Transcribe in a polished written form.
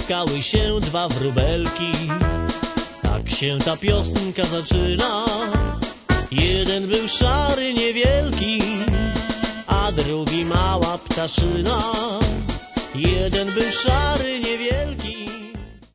spotkały się dwa wróbelki. Tak się ta piosenka zaczyna. Jeden był szary, niewielki, a drugi mała ptaszyna. Jeden był szary, niewielki,